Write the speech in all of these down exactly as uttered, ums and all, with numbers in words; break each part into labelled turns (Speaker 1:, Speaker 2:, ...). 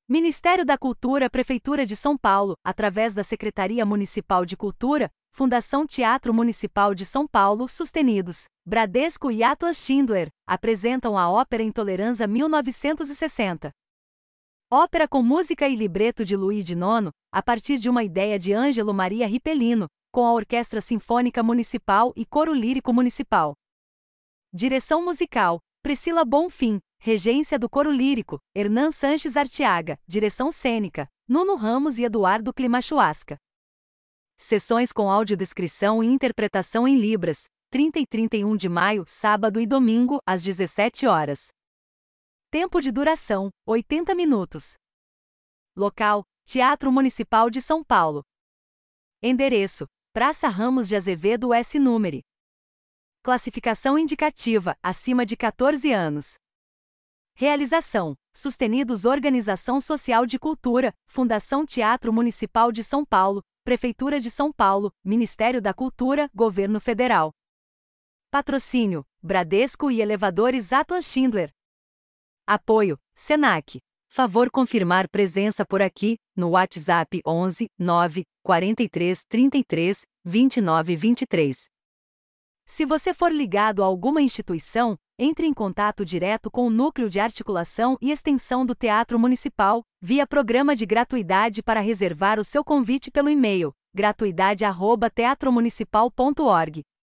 Speaker 1: Ministério da Cultura, Prefeitura de São Paulo, através da Secretaria Municipal de Cultura, Fundação Teatro Municipal de São Paulo, sustenidos, Bradesco e Atlas Schindler, apresentam a ópera Intolerância mil novecentos e sessenta. Ópera com música e libreto de Luigi Nono, a partir de uma ideia de Ângelo Maria Ripellino, com a Orquestra Sinfônica Municipal e Coro Lírico Municipal. Direção musical: Priscila Bonfim. Regência do Coro Lírico: Hernan Sanches Artiaga. Direção cênica: Nuno Ramos e Eduardo Climachuasca. Sessões com audiodescrição e interpretação em Libras, trinta e trinta e um de maio, sábado e domingo, às dezessete horas. Tempo de duração: oitenta minutos. Local: Teatro Municipal de São Paulo. Endereço: Praça Ramos de Azevedo S. Número. Classificação indicativa: acima de quatorze anos. Realização: Sustenidos Organização Social de Cultura, Fundação Teatro Municipal de São Paulo, Prefeitura de São Paulo, Ministério da Cultura, Governo Federal. Patrocínio: Bradesco e Elevadores Atlas Schindler. Apoio: Senac. Favor confirmar presença por aqui, no WhatsApp onze, nove, quarenta e três, trinta e três, vinte e nove, vinte e três. Se você for ligado a alguma instituição, entre em contato direto com o Núcleo de Articulação e Extensão do Teatro Municipal, via programa de gratuidade para reservar o seu convite pelo e-mail, gratuidade arroba teatromunicipal ponto org.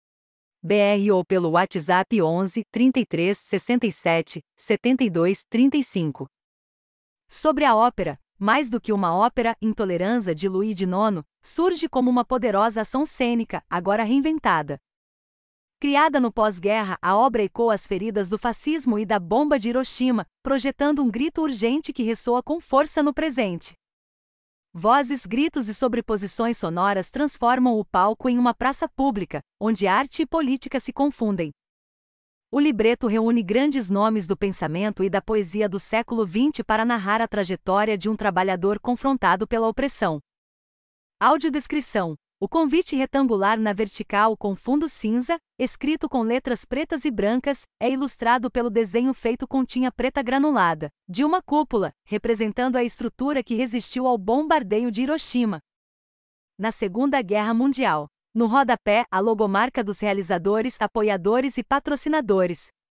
Speaker 1: br ou pelo WhatsApp onze, trinta e três, sessenta e sete, setenta e dois, trinta e cinco. Sobre a ópera, mais do que uma ópera, Intolerância de Luigi Nono, surge como uma poderosa ação cênica, agora reinventada. Criada no pós-guerra, a obra ecoa as feridas do fascismo e da bomba de Hiroshima, projetando um grito urgente que ressoa com força no presente. Vozes, gritos e sobreposições sonoras transformam o palco em uma praça pública, onde arte e política se confundem. O libreto reúne grandes nomes do pensamento e da poesia do século vinte para narrar a trajetória de um trabalhador confrontado pela opressão. Audiodescrição: o convite retangular na vertical com fundo cinza, escrito com letras pretas e brancas, é ilustrado pelo desenho feito com tinta preta granulada, de uma cúpula, representando a estrutura que resistiu ao bombardeio de Hiroshima na Segunda Guerra Mundial. No rodapé, a logomarca dos realizadores, apoiadores e patrocinadores.